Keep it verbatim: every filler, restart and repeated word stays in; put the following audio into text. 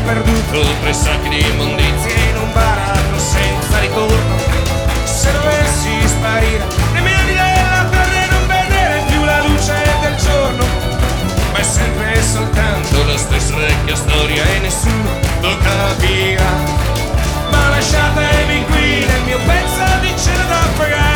perduto tra i sacchi di immondizie in un baratro senza ritorno. Se dovessi sparire nei piedi della terra e non vedere più la luce del giorno, ma è sempre soltanto la stessa vecchia storia e nessuno lo capirà. Ma lasciatemi qui nel mio pezzo di cielo da pagare.